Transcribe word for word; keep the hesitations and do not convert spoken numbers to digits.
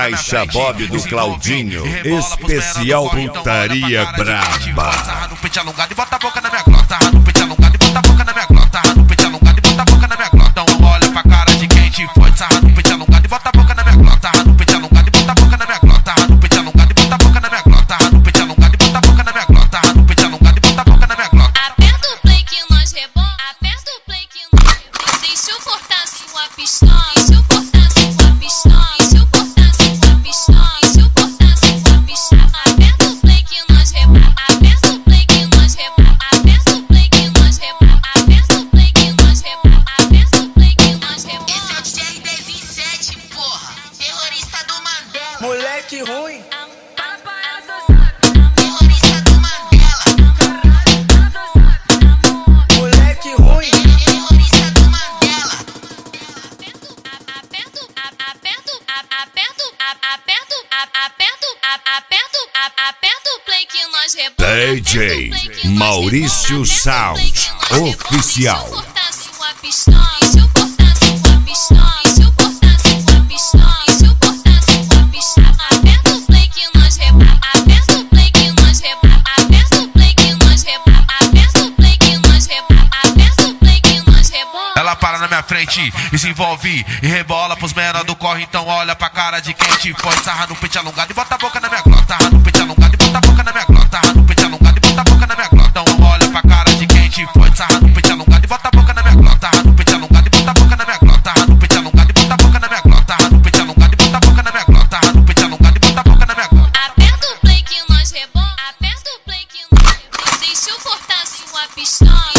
Caixa Bob do Claudinho, especial putaria braba. Sarra no pente alongado e bota a boca na minha glota. Sarra no pente alongado e bota a boca na minha glota. Sarra no pente alongado e bota a boca na minha glota. Então olha pra cara de quem te foi. Sarra no pente alongado e bota a boca na minha glota. Sarra no pente alongado e bota a boca na minha glota. Sarra no pente alongado e bota a boca na minha glota. Sarra no pente alongado e bota a boca na minha glota. Sarra no pente alongado e bota a boca na minha glota. Aperta o play que nós rebola. Aperta o play que nós rebola. Deixa eu cortar sua pistola. Deixa eu cortar sua pistola. Deixa eu cortar sua pistola. Deixa eu cortar sua pistola. Aperta o play que nós rebola. Aperta o play que nós rebola. Aperta o play que nós rebola. Aperta o play que nós rebola. Aperta o play que nós rebola. Esse é o D J R D vinte e sete, porra. Terrorista do Mandela. Moleque ruim. Terrorista do Mandela. Moleque ruim. Terrorista do Mandela. Aperto, aperto, aperto, aperto, aperto, aperto, aperto o play que nós rebola. D J Maurício Sound Oficial. Deixa eu cortar sua pistola. Deixa eu cortar sua pistola. Deixa eu cortar sua pistola. Deixa eu cortar sua pistola. Aperta o play que nós rebola. Aperta o play que nós rebola. Aperta o play que nós rebola. Aperta o play que nós rebola. Aperta o play que nós rebola. Ela para na minha frente e se envolve e rebola pros menor do corre. Então olha pra cara de quem te foi. Sarra no pente alongado e bota a boca na minha glota. Sarra no pente alongado e bota a boca na minha glota. Sarra no pente alongado e bota a boca na minha glota. Então olha pra cara de quem te foi. Sarra no pente alongado e bota a boca na minha glota. Sarra no pente alongado e bota a boca na minha glota. Sarra no pente alongado e bota a boca na minha glota. Sarra no pente alongado e bota a boca na minha glota. Sarra no pente alongado e bota a boca na minha glota. Aperta o play que nós rebola. Aperta o play que nós rebola. Deixa eu cortar sua pistola.